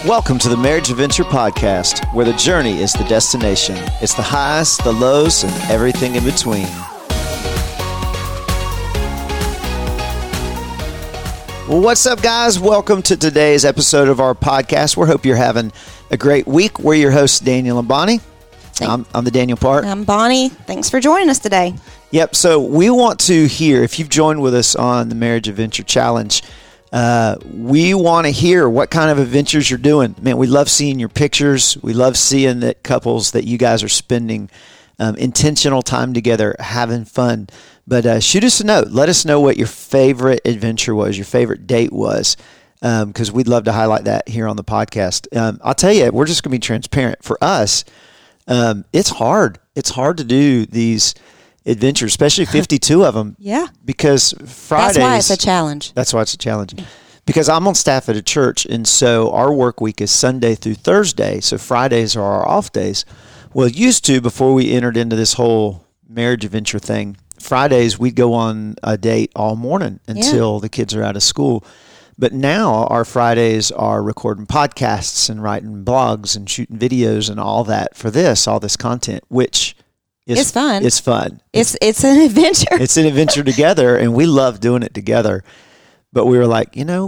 Welcome to the Marriage Adventure Podcast, where the journey is the destination. It's the highs, the lows, and everything in between. Well, what's up, guys? Welcome to today's episode of our podcast. We hope you're having a great week. We're your hosts, Daniel and Bonnie. I'm the Daniel part. I'm Bonnie. Thanks for joining us today. Yep. So we want to hear, if you've joined with us on the Marriage Adventure Challenge, we want to hear what kind of adventures you're doing. Man, we love seeing your pictures. We love seeing that couples that you guys are spending intentional time together, having fun. But shoot us a note. Let us know what your favorite adventure was, your favorite date was, because we'd love to highlight that here on the podcast. I'll tell you, we're just going to be transparent. For us, it's hard. It's hard to do these adventures, especially 52 of them. Yeah. Because Fridays. That's why it's a challenge. That's why it's a challenge. Because I'm on staff at a church, and so our work week is Sunday through Thursday, so Fridays are our off days. Well, it used to, before we entered into this whole marriage adventure thing, Fridays we'd go on a date all morning until the kids are out of school. But now our Fridays are recording podcasts and writing blogs and shooting videos and all that for all this content, which it's fun. It's fun. It's an adventure. It's an adventure together, and we love doing it together. But we were like,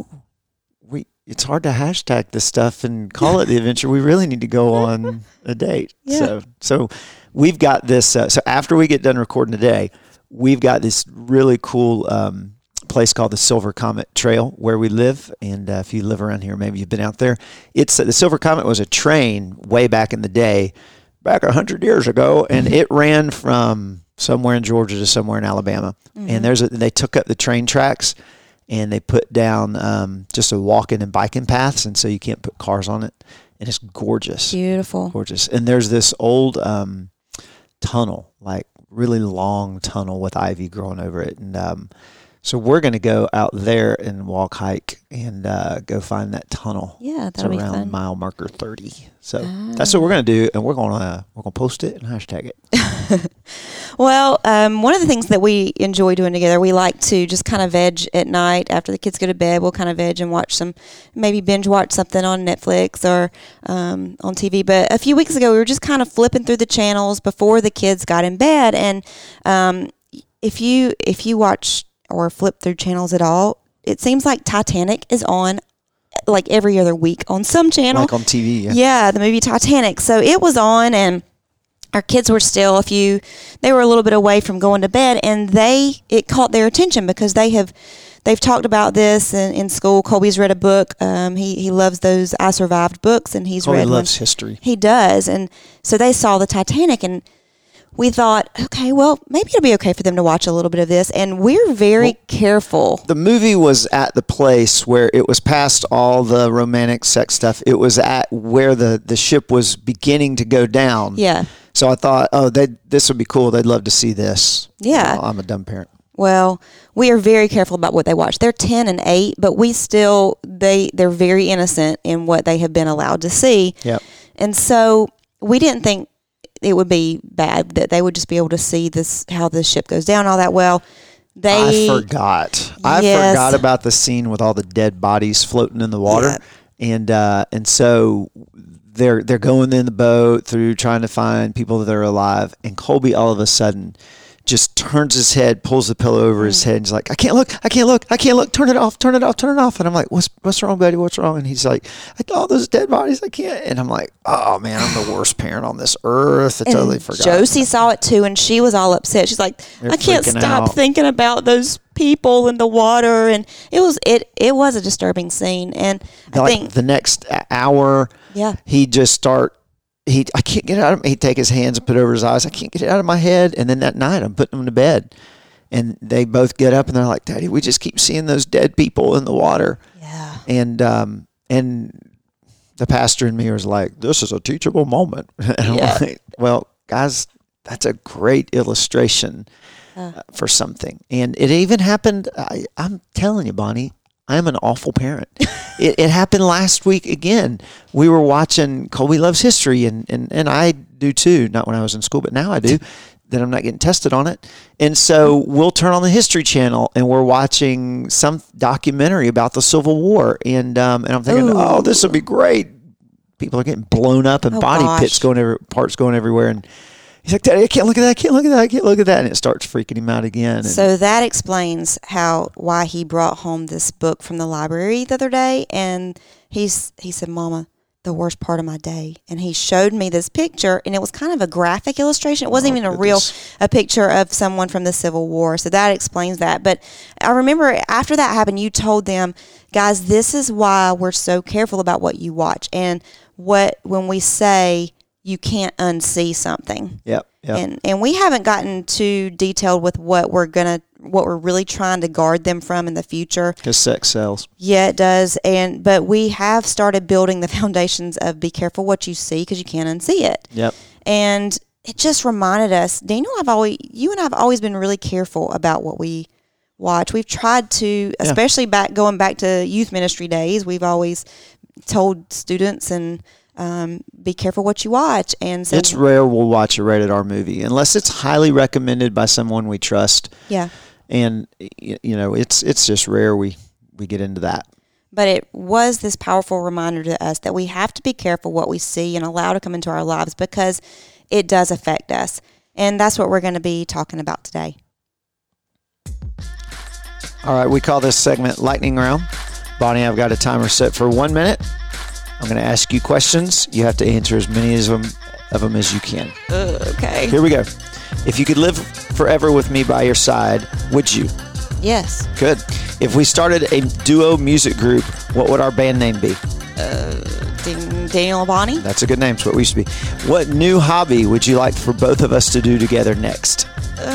it's hard to hashtag this stuff and call it the adventure. We really need to go on a date. Yeah. So we've got this. So after we get done recording today, we've got this really cool place called the Silver Comet Trail where we live. And if you live around here, maybe you've been out there. The Silver Comet was a train way back in the day, back 100 years ago, and it ran from somewhere in Georgia to somewhere in Alabama. Mm-hmm. And they took up the train tracks and they put down just a walking and biking paths, and so you can't put cars on it. And it's gorgeous. Beautiful. Gorgeous. And there's this old tunnel, like really long tunnel with ivy growing over it. And so we're going to go out there and hike, and go find that tunnel. Yeah, that'll be around fun. Mile marker 30. So that's what we're going to do, and we're going to post it and hashtag it. Well, one of the things that we enjoy doing together, we like to just kind of veg at night after the kids go to bed. We'll kind of veg and maybe binge watch something on Netflix or on TV. But a few weeks ago, we were just kind of flipping through the channels before the kids got in bed. And if you watch or flip through channels at all, it seems like Titanic is on like every other week on some channel. Like on TV, Yeah, the movie Titanic. So it was on, and our kids were still they were a little bit away from going to bed, and it caught their attention because they've talked about this in school. Colby's read a book. He loves those I Survived books, and he's read one. He loves history. He does. And so they saw the Titanic, and we thought, okay, well, maybe it'll be okay for them to watch a little bit of this. And we're very careful. The movie was at the place where it was past all the romantic sex stuff. It was at where the ship was beginning to go down. Yeah. So I thought, this would be cool. They'd love to see this. Yeah. I'm a dumb parent. Well, we are very careful about what they watch. They're 10 and 8, but they're very innocent in what they have been allowed to see. Yep. And so we didn't think it would be bad that they would just be able to see how the ship goes down all that well. I forgot. I forgot about the scene with all the dead bodies floating in the water. Yeah. And so they're going in the boat through trying to find people that are alive, and Colby all of a sudden just turns his head, pulls the pillow over his head, and he's like, I can't look, turn it off. And I'm like, what's wrong, buddy? What's wrong? And he's like, all those dead bodies, I can't. And I'm like, oh man, I'm the worst parent on this earth. I totally forgot. Josie saw it too, and she was all upset. She's like, I can't stop thinking about those people in the water. And it was a disturbing scene. And I think the next hour, he just I can't get it out of him. He'd take his hands and put it over his eyes. I can't get it out of my head. And then that night, I'm putting him to bed. And they both get up and they're like, Daddy, we just keep seeing those dead people in the water. Yeah. And the pastor in me was like, this is a teachable moment. And I'm like, well, guys, that's a great illustration for something. And it even happened, I'm telling you, Bonnie, I'm an awful parent. It happened last week again. We were watching Colby Loves History, and I do too. Not when I was in school, but now I do. Then I'm not getting tested on it. And so we'll turn on the History Channel, and we're watching some documentary about the Civil War. And I'm thinking, this will be great. people are getting blown up and body gosh. parts going everywhere. And he's like, Daddy, I can't look at that. I can't look at that. I can't look at that. And it starts freaking him out again. And so that explains why he brought home this book from the library the other day. And he said, Mama, the worst part of my day. And he showed me this picture, and it was kind of a graphic illustration. It wasn't even a picture of someone from the Civil War. So that explains that. But I remember after that happened, you told them, guys, this is why we're so careful about what you watch. And when we say you can't unsee something. Yep. And we haven't gotten too detailed with what we're really trying to guard them from in the future. Because sex sells. Yeah, it does. But we have started building the foundations of be careful what you see because you can't unsee it. Yep. And it just reminded us, Daniel, you and I have always been really careful about what we watch. We've tried to, especially going back to youth ministry days, we've always told students and be careful what you watch. And so it's rare we'll watch a rated R movie unless it's highly recommended by someone we trust. Yeah. And it's just rare we get into that. But it was this powerful reminder to us that we have to be careful what we see and allow to come into our lives because it does affect us. And that's what we're going to be talking about today. All right, we call this segment Lightning Round. Bonnie, I've got a timer set for 1 minute. I'm going to ask you questions. You have to answer as many of them as you can. Okay. Here we go. If you could live forever with me by your side, would you? Yes. Good. If we started a duo music group, what would our band name be? Daniel and Bonnie. That's a good name. It's what we used to be. What new hobby would you like for both of us to do together next?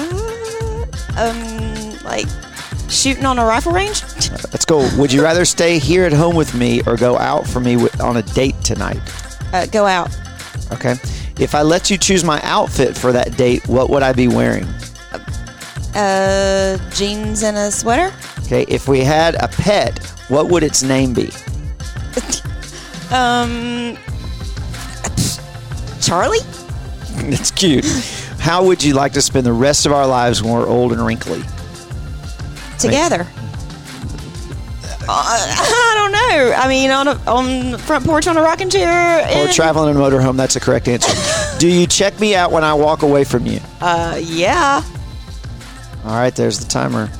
Like shooting on a rifle range. Let's go. Would you rather stay here at home with me or go out for me on a date tonight? Go out. Okay. If I let you choose my outfit for that date, what would I be wearing? Jeans and a sweater. Okay. If we had a pet, what would its name be? Charlie. It's cute. How would you like to spend the rest of our lives when we're old and wrinkly? Together. I don't know. I mean, on the front porch on a rocking chair. Or traveling in a motorhome. That's the correct answer. Do you check me out when I walk away from you? Yeah. All right, there's the timer.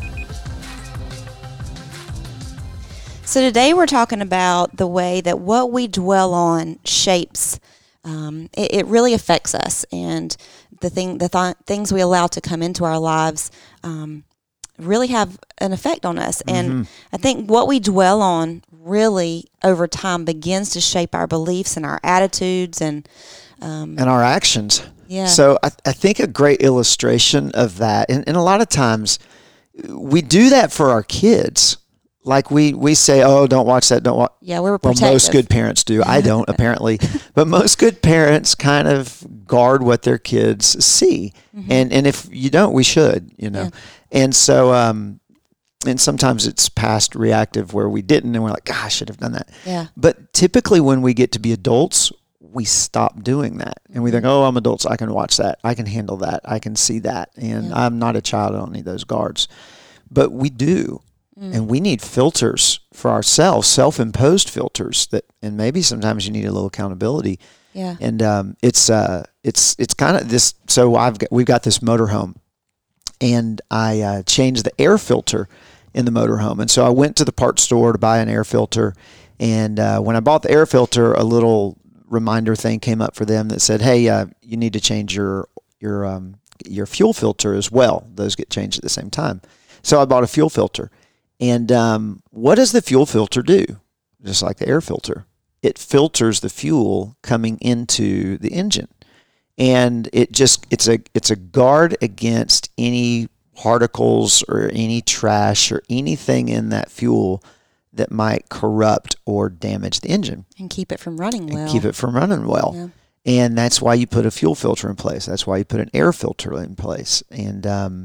So today we're talking about the way that what we dwell on shapes. It really affects us, and the things we allow to come into our lives really have an effect on us. And I think what we dwell on really over time begins to shape our beliefs and our attitudes and our actions. Yeah. So I think a great illustration of that, and a lot of times we do that for our kids. Like we say, oh, don't watch that, don't watch. Yeah, we're protective. Well, most good parents do. I don't, apparently. But most good parents kind of guard what their kids see. And if you don't, we should, Yeah. And so, and sometimes it's past reactive where we didn't, and we're like, gosh, I should have done that. Yeah. But typically when we get to be adults, we stop doing that. And we think, oh, I'm adults, I can watch that. I can handle that. I can see that. And I'm not a child. I don't need those guards. But we do. And we need filters for ourselves, self-imposed filters and maybe sometimes you need a little accountability. Yeah. And it's kind of this. So we've got this motorhome, and I changed the air filter in the motorhome. And so I went to the parts store to buy an air filter. And when I bought the air filter, a little reminder thing came up for them that said, "Hey, you need to change your fuel filter as well. Those get changed at the same time." So I bought a fuel filter. And what does the fuel filter do? Just like the air filter, it filters the fuel coming into the engine, and it's a guard against any particles or any trash or anything in that fuel that might corrupt or damage the engine and keep it from running well. Yeah. And that's why you put a fuel filter in place. That's why you put an air filter in place. And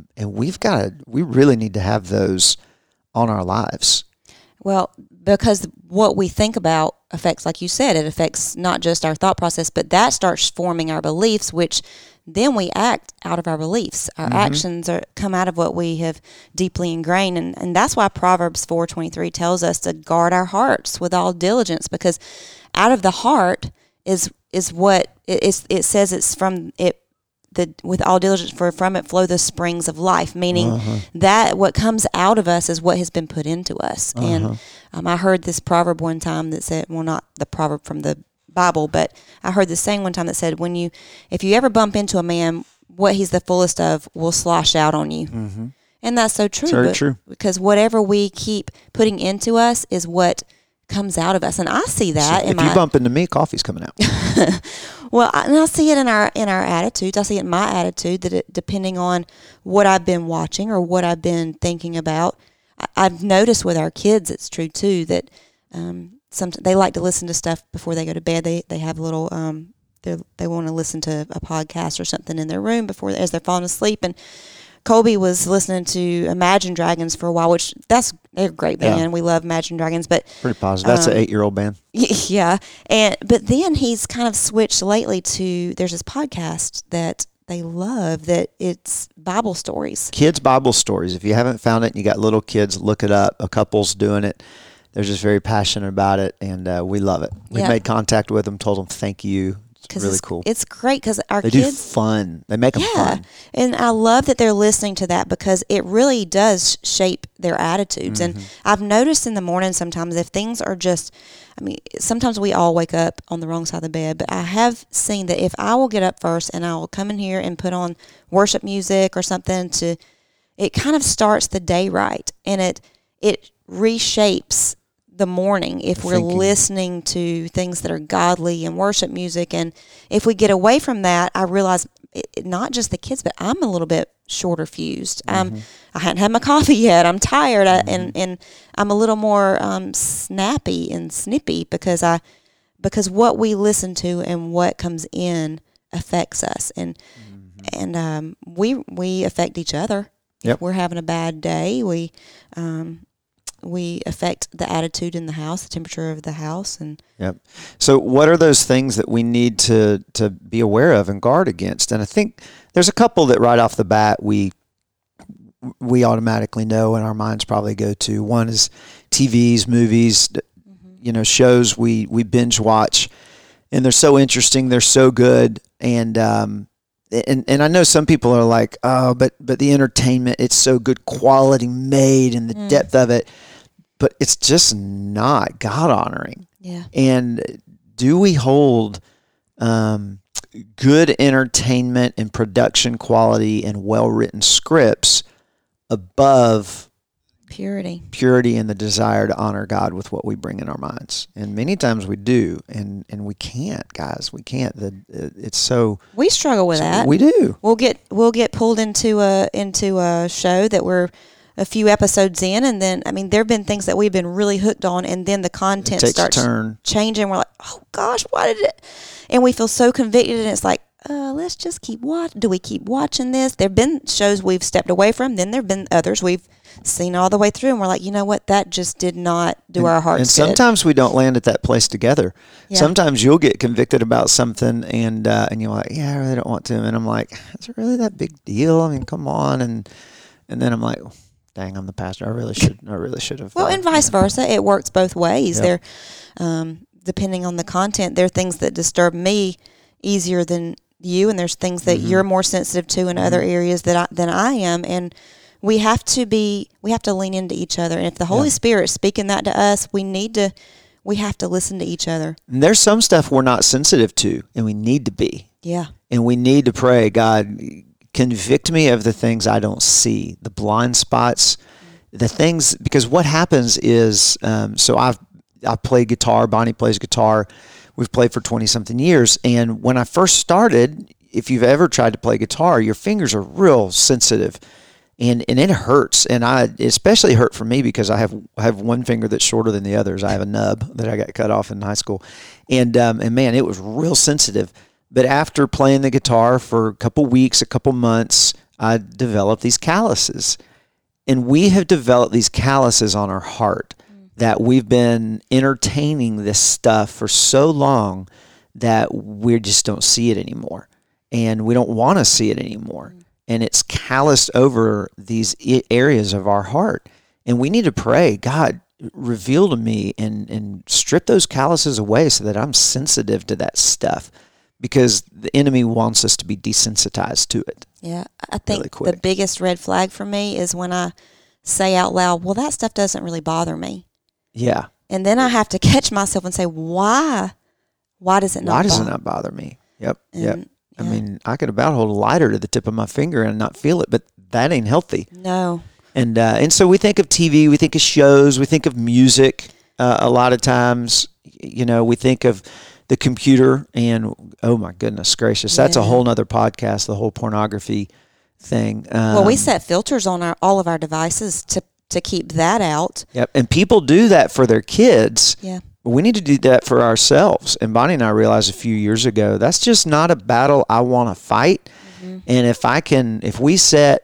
we really need to have those on our lives. Well, because what we think about affects, like you said, it affects not just our thought process, but that starts forming our beliefs, which then we act out of our beliefs. Our actions come out of what we have deeply ingrained. And that's why Proverbs 4:23 tells us to guard our hearts with all diligence, because out of the heart is what it says. It's from it. With all diligence, for from it flow the springs of life, meaning that what comes out of us is what has been put into us. And I heard this proverb one time that said, well, not the proverb from the Bible, but I heard this saying one time that said, if you ever bump into a man, what he's the fullest of will slosh out on you. And that's so true. Very true. Because whatever we keep putting into us is what comes out of us. And I see that. So if you bump into me, coffee's coming out. Well, and I see it in our attitudes. I see it in my attitude that depending on what I've been watching or what I've been thinking about, I've noticed with our kids, it's true too, that they like to listen to stuff before they go to bed. They have a little, they want to listen to a podcast or something in their room as they're falling asleep. And Colby was listening to Imagine Dragons for a while, which they're a great band. Yeah. We love Imagine Dragons, but pretty positive. That's an 8-year-old band. Yeah, but then he's kind of switched lately to there's this podcast that they love that it's Bible stories. Kids Bible stories. If you haven't found it and you got little kids, look it up. A couple's doing it. They're just very passionate about it, and we love it. We made contact with them, told them thank you. It's really cool. It's great because they kids do fun. They make them fun. And I love that they're listening to that because it really does shape their attitudes. And I've noticed in the morning sometimes if things are sometimes we all wake up on the wrong side of the bed, but I have seen that if I will get up first and I will come in here and put on worship music or something it kind of starts the day right, and it reshapes the morning if we're listening to things that are godly and worship music. And if we get away from that, I realize not just the kids, but I'm a little bit shorter fused. I hadn't had my coffee yet. I'm tired, and I'm a little more snappy and snippy because what we listen to and what comes in affects us, and we affect each other. Yep. If we're having a bad day, we affect the attitude in the house, the temperature of the house. And yep. So what are those things that we need to be aware of and guard against? And I think there's a couple that right off the bat we automatically know and our minds probably go to. One is TVs, movies, shows we binge watch, and they're so interesting, they're so good. And I know some people are like, oh, but the entertainment, it's so good quality made and the depth of it. But it's just not God-honoring. Yeah. And do we hold good entertainment and production quality and well-written scripts above purity and the desire to honor God with what we bring in our minds? And many times we do, and we can't, guys. We can't. It's so we struggle with that. We do. We'll get pulled into a show that we're a few episodes in, and then there have been things that we've been really hooked on, and then the content starts changing. We're like, oh gosh, why did it? And we feel so convicted, and it's like, let's just keep watching. Do we keep watching this? There have been shows we've stepped away from. Then there have been others we've seen all the way through, and we're like, you know what? That just did not do our hearts good. And sometimes we don't land at that place together. Yeah. Sometimes you'll get convicted about something, and you're like, yeah, I really don't want to. And I'm like, is it really that big deal? I mean, come on. And then I'm like, dang, I'm the pastor. I really should have. Well, and vice versa. It works both ways. Yep. There, depending on the content, there are things that disturb me easier than you, and there's things that you're more sensitive to in other areas than I am. And we have to lean into each other. And if the Holy Spirit is speaking that to us, we have to listen to each other. And there's some stuff we're not sensitive to, and we need to be. Yeah. And we need to pray, God, convict me of the things I don't see, the blind spots, the things, because what happens is, so I play guitar, Bonnie plays guitar, we've played for 20-something years, and when I first started, if you've ever tried to play guitar, your fingers are real sensitive, and it hurts, and it especially hurt for me because I have one finger that's shorter than the others. I have a nub that I got cut off in high school, and man, it was real sensitive. But after playing the guitar for a couple weeks, a couple months, I developed these calluses. And we have developed these calluses on our heart that we've been entertaining this stuff for so long that we just don't see it anymore. And we don't want to see it anymore. And it's calloused over these areas of our heart. And we need to pray, God, reveal to me and strip those calluses away so that I'm sensitive to that stuff, because the enemy wants us to be desensitized to it. Yeah, I think really the biggest red flag for me is when I say out loud, well, that stuff doesn't really bother me. Yeah. And then I have to catch myself and say, why? Why does it not bother me? Yep. Yeah. I mean, I could about hold a lighter to the tip of my finger and not feel it, but that ain't healthy. No. And so we think of TV, we think of shows, we think of music. A lot of times, we think of the computer, and oh my goodness gracious, that's a whole nother podcast, the whole pornography thing. Well, we set filters on all of our devices to keep that out. Yep, and people do that for their kids. Yeah. We need to do that for ourselves. And Bonnie and I realized a few years ago, that's just not a battle I want to fight. Mm-hmm. And if we set,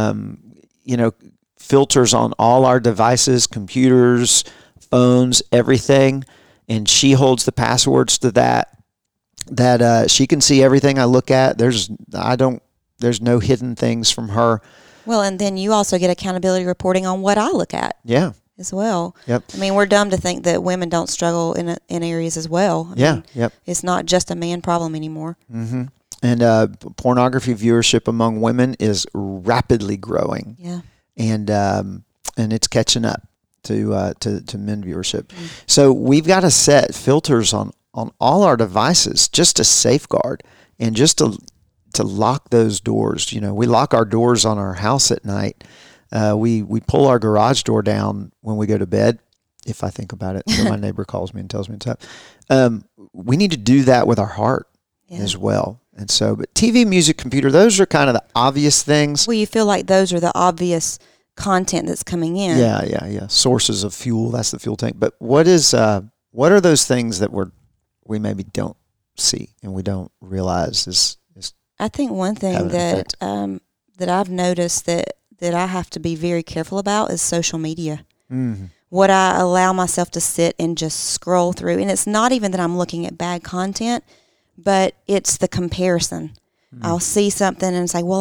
filters on all our devices, computers, phones, everything, and she holds the passwords to that she can see everything I look at. There's no hidden things from her. Well, and then you also get accountability reporting on what I look at. Yeah. As well. Yep. I mean, we're dumb to think that women don't struggle in areas as well. I mean, yep. It's not just a man problem anymore. Mm-hmm. And pornography viewership among women is rapidly growing. Yeah. And it's catching up to men viewership. Mm-hmm. So we've got to set filters on all our devices just to safeguard and just to lock those doors. We lock our doors on our house at night. We pull our garage door down when we go to bed, if I think about it. So my neighbor calls me and tells me it's up. We need to do that with our heart as well. And so, but TV, music, computer, those are kind of the obvious things. Well, you feel like those are the obvious content that's coming in. Yeah. Sources of fuel, that's the fuel tank. But what are those things that we maybe don't see and we don't realize is I think one thing that I've noticed that I have to be very careful about is social media. Mm-hmm. What I allow myself to sit and just scroll through. And it's not even that I'm looking at bad content, but it's the comparison. Mm-hmm. I'll see something and say, well,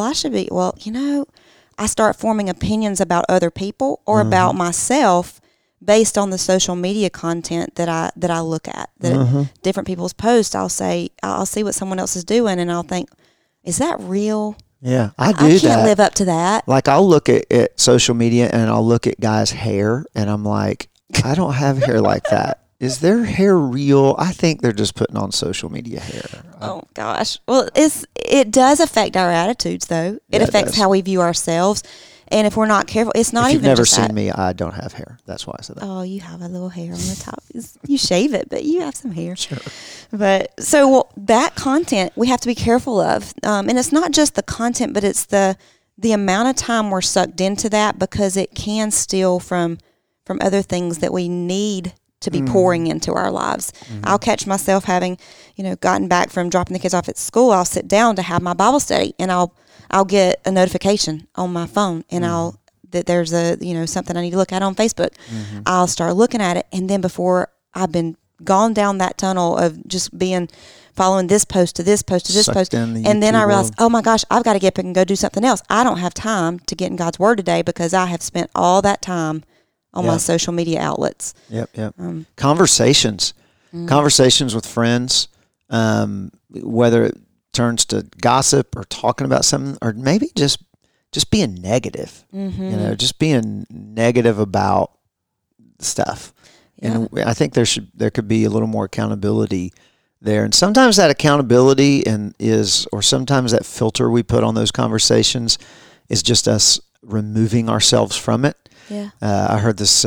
I start forming opinions about other people or about myself based on the social media content that I look at. Different people's posts, I'll see what someone else is doing and I'll think, is that real? Yeah, I can't live up to that. Like I'll look at social media and I'll look at guys' hair and I'm like, I don't have hair like that. Is their hair real? I think they're just putting on social media hair. Oh gosh. Well, it does affect our attitudes though. It affects how we view ourselves. And if we're not careful, it's not even. If you've never just seen that. me, I don't have hair. That's why I said that. Oh, you have a little hair on the top. You shave it, but you have some hair. Sure. But so that content we have to be careful of, and it's not just the content, but it's the amount of time we're sucked into that because it can steal from other things that we need to be pouring into our lives. Mm-hmm. I'll catch myself having, gotten back from dropping the kids off at school. I'll sit down to have my Bible study, and I'll get a notification on my phone, and that there's something I need to look at on Facebook. Mm-hmm. I'll start looking at it, and then before I've been gone down that tunnel of just following this post to this post to this post, and then I realize, oh my gosh, I've got to get up and go do something else. I don't have time to get in God's Word today because I have spent all that time on my social media outlets. Yep. Conversations with friends, whether it turns to gossip or talking about something, or maybe just being negative. Mm-hmm. Just being negative about stuff. Yeah. And I think there could be a little more accountability there. And sometimes that accountability or sometimes that filter we put on those conversations is just us removing ourselves from it. Yeah. I heard this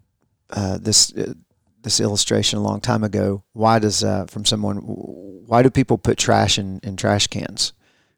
illustration a long time ago. Why do people put trash in trash cans?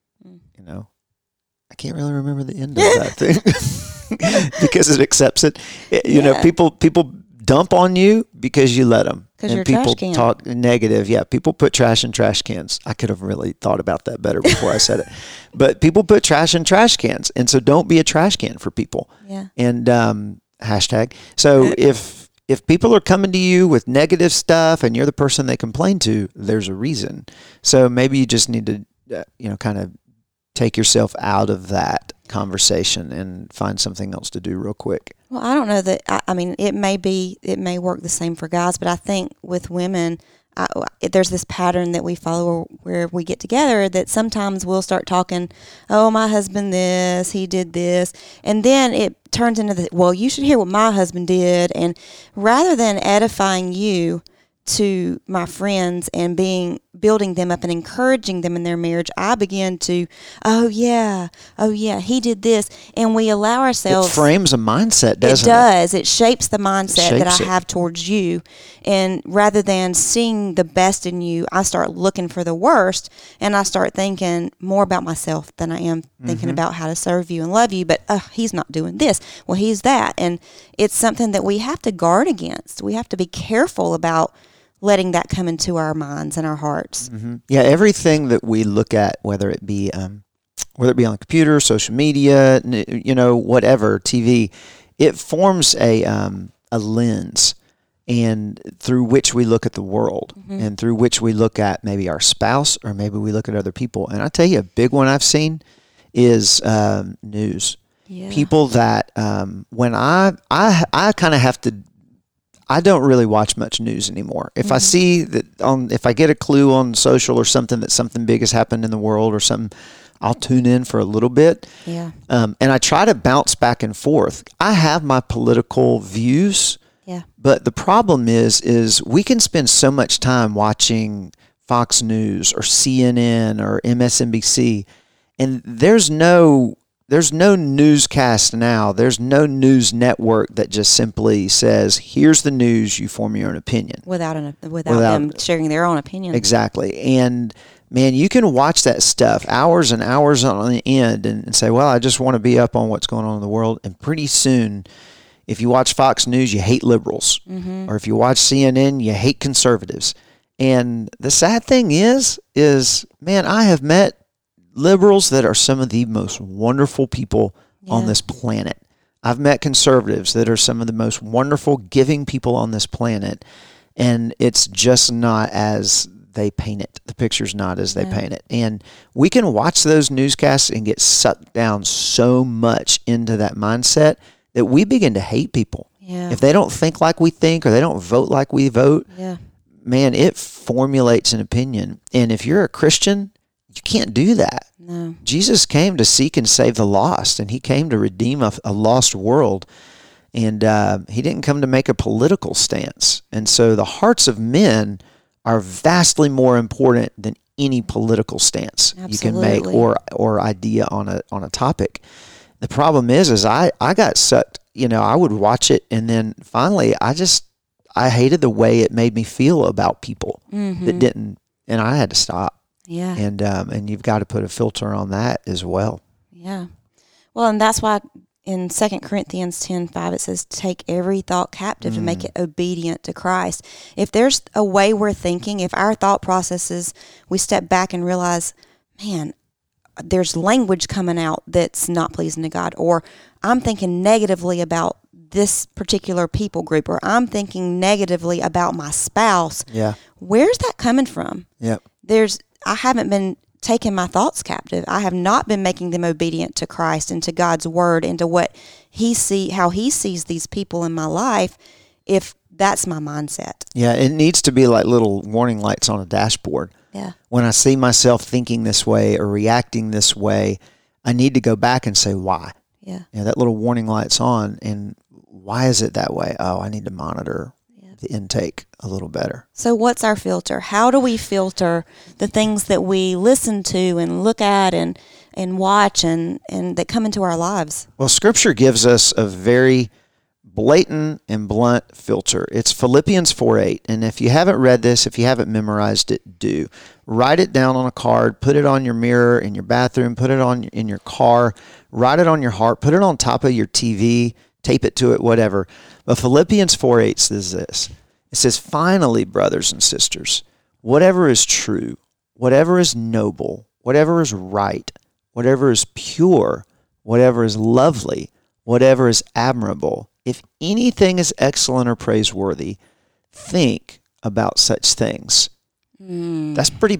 I can't really remember the end of that thing because it accepts it. People dump on you because you let them. Because you're a trash can. People talk negative. Yeah, people put trash in trash cans. I could have really thought about that better before I said it. But people put trash in trash cans. And so don't be a trash can for people. Yeah. And hashtag. So if people are coming to you with negative stuff and you're the person they complain to, there's a reason. So maybe you just need to, kind of take yourself out of that conversation and find something else to do real quick. Well, I don't know that. I mean, it may work the same for guys, but I think with women, there's this pattern that we follow where we get together that sometimes we'll start talking, oh, my husband this, he did this, and then it turns into well, you should hear what my husband did, and rather than edifying you to my friends and building them up and encouraging them in their marriage, I begin to, oh yeah, he did this, and we allow ourselves. It frames a mindset, doesn't it? It does. It shapes the mindset that I have towards you, and rather than seeing the best in you, I start looking for the worst, and I start thinking more about myself than I am thinking about how to serve you and love you. But he's not doing this. Well, he's that, and it's something that we have to guard against. We have to be careful about letting that come into our minds and our hearts. Mm-hmm. Yeah, everything that we look at, whether it be on the computer, social media, whatever, TV, it forms a lens, and through which we look at the world, and through which we look at maybe our spouse, or maybe we look at other people. And I tell you, a big one I've seen is news. Yeah. People that when I kind of have to. I don't really watch much news anymore. If I see that if I get a clue on social or something that something big has happened in the world or something, I'll tune in for a little bit. Yeah. And I try to bounce back and forth. I have my political views. Yeah. But the problem is we can spend so much time watching Fox News or CNN or MSNBC, and there's no newscast now. There's no news network that just simply says, here's the news, you form your own opinion. Without them sharing their own opinion. Exactly. And, man, you can watch that stuff hours and hours on end and say, well, I just want to be up on what's going on in the world. And pretty soon, if you watch Fox News, you hate liberals. Or if you watch CNN, you hate conservatives. And the sad thing is, man, I have met liberals that are some of the most wonderful people on this planet. I've met conservatives that are some of the most wonderful, giving people on this planet, and it's just not as they paint it. The picture's not as they paint it. And we can watch those newscasts and get sucked down so much into that mindset that we begin to hate people. Yeah. If they don't think like we think or they don't vote like we vote, man, it formulates an opinion. And if you're a Christian, you can't do that. No. Jesus came to seek and save the lost, and he came to redeem a lost world. And he didn't come to make a political stance. And so the hearts of men are vastly more important than any political stance you can make or idea on a topic. The problem is I got sucked. I would watch it, and then finally I hated the way it made me feel about people that didn't, and I had to stop. Yeah. And you've got to put a filter on that as well. Yeah. Well, and that's why in 2 Corinthians 10:5 it says, take every thought captive to make it obedient to Christ. If there's a way we're thinking, if our thought processes, we step back and realize, man, there's language coming out that's not pleasing to God, or I'm thinking negatively about this particular people group, or I'm thinking negatively about my spouse. Yeah. Where's that coming from? Yep. I haven't been taking my thoughts captive. I have not been making them obedient to Christ and to God's word and to what how he sees these people in my life, if that's my mindset. Yeah, it needs to be like little warning lights on a dashboard. Yeah. When I see myself thinking this way or reacting this way, I need to go back and say why. Yeah. That little warning light's on, and why is it that way? Oh, I need to monitor the intake a little better. So what's our filter? How do we filter the things that we listen to and look at and watch and that come into our lives? Well, Scripture gives us a very blatant and blunt filter. It's Philippians 4:8. And if you haven't read this, if you haven't memorized it, do. Write it down on a card, put it on your mirror in your bathroom, put it on in your car, write it on your heart, put it on top of your TV, tape it to it, whatever. But Philippians 4:8 says this. It says, finally, brothers and sisters, whatever is true, whatever is noble, whatever is right, whatever is pure, whatever is lovely, whatever is admirable, if anything is excellent or praiseworthy, think about such things. That's pretty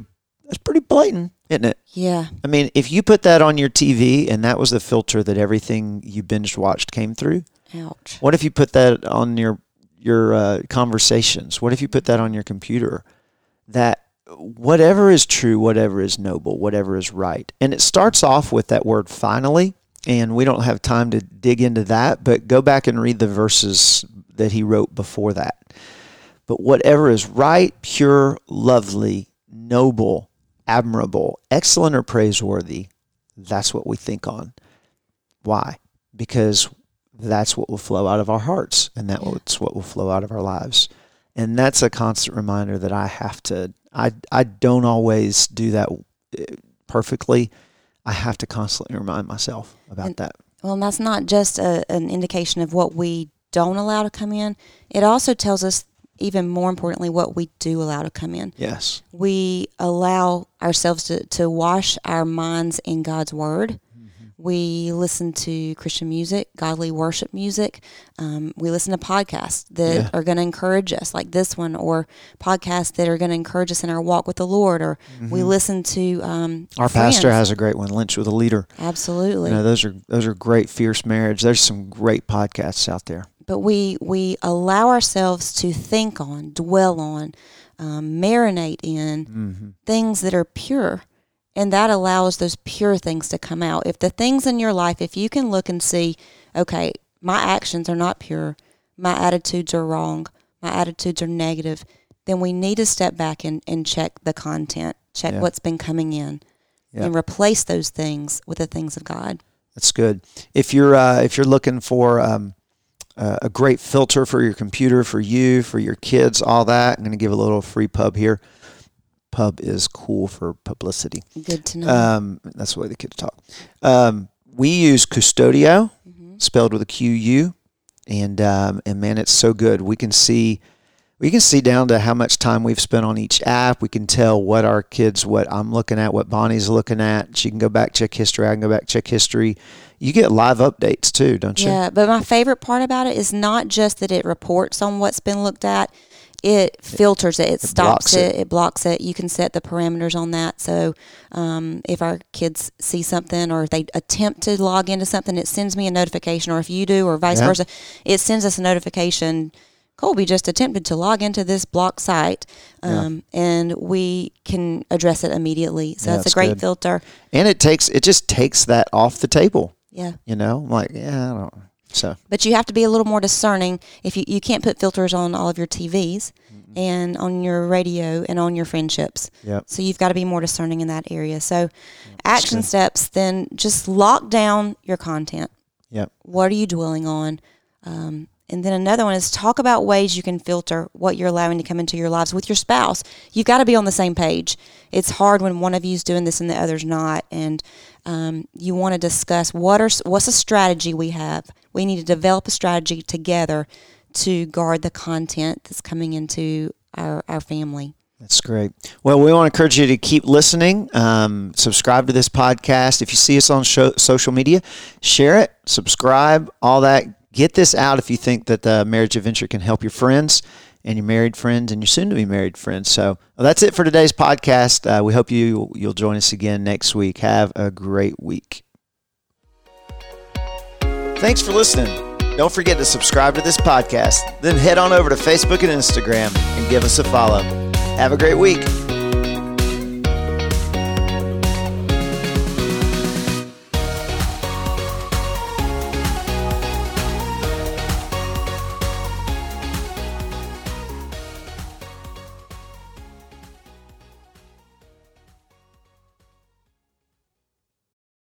that's pretty blatant, isn't it? Yeah. I mean, if you put that on your TV and that was the filter that everything you binge watched came through, ouch. What if you put that on your conversations? What if you put that on your computer? That whatever is true, whatever is noble, whatever is right. And it starts off with that word finally, and we don't have time to dig into that, but go back and read the verses that he wrote before that. But whatever is right, pure, lovely, noble, admirable, excellent, or praiseworthy, that's what we think on. Why? Because that's what will flow out of our hearts, and that's what will flow out of our lives. And that's a constant reminder that I have to, I don't always do that perfectly. I have to constantly remind myself about that. Well, and that's not just an indication of what we don't allow to come in. It also tells us, even more importantly, what we do allow to come in. Yes. We allow ourselves to wash our minds in God's Word. We listen to Christian music, godly worship music. We listen to podcasts that are going to encourage us, like this one, or podcasts that are going to encourage us in our walk with the Lord. Or we listen to our pastor has a great one, Lunch with a Leader. Absolutely. You know, those are great. Fierce Marriage. There's some great podcasts out there. But we allow ourselves to think on, dwell on, marinate in things that are pure. And that allows those pure things to come out. If the things in your life, if you can look and see, okay, my actions are not pure, my attitudes are wrong, my attitudes are negative, then we need to step back and check the content, check what's been coming in, and replace those things with the things of God. That's good. If you're looking for a great filter for your computer, for you, for your kids, all that, I'm going to give a little free pub here. Pub is cool for publicity. Good to know. That's the way the kids talk. We use Qustodio, spelled with a Q-U, and man, it's so good. We can see down to how much time we've spent on each app. We can tell what our kids, what I'm looking at, what Bonnie's looking at. She can go back, check history. I can go back, check history. You get live updates too, don't you? Yeah, but my favorite part about it is not just that it reports on what's been looked at. It filters it. It stops it. It blocks it. You can set the parameters on that. So if our kids see something or if they attempt to log into something, it sends me a notification. Or if you do or vice versa, it sends us a notification. Colby just attempted to log into this blocked site, and we can address it immediately. So that's a great filter. And it just takes that off the table. Yeah. You know, I'm like, I don't know. So. But you have to be a little more discerning. If you can't put filters on all of your TVs and on your radio and on your friendships. Yep. So you've got to be more discerning in that area. So action steps, then just lock down your content. Yep. What are you dwelling on? And then another one is talk about ways you can filter what you're allowing to come into your lives with your spouse. You've got to be on the same page. It's hard when one of you is doing this and the other's not. And you want to discuss what's a strategy we have. We need to develop a strategy together to guard the content that's coming into our family. That's great. Well, we want to encourage you to keep listening. Subscribe to this podcast. If you see us on social media, share it, subscribe, all that. Get this out if you think that the Marriage Adventure can help your friends and your married friends and your soon-to-be married friends. So that's it for today's podcast. We hope you'll join us again next week. Have a great week. Thanks for listening. Don't forget to subscribe to this podcast. Then head on over to Facebook and Instagram and give us a follow. Have a great week.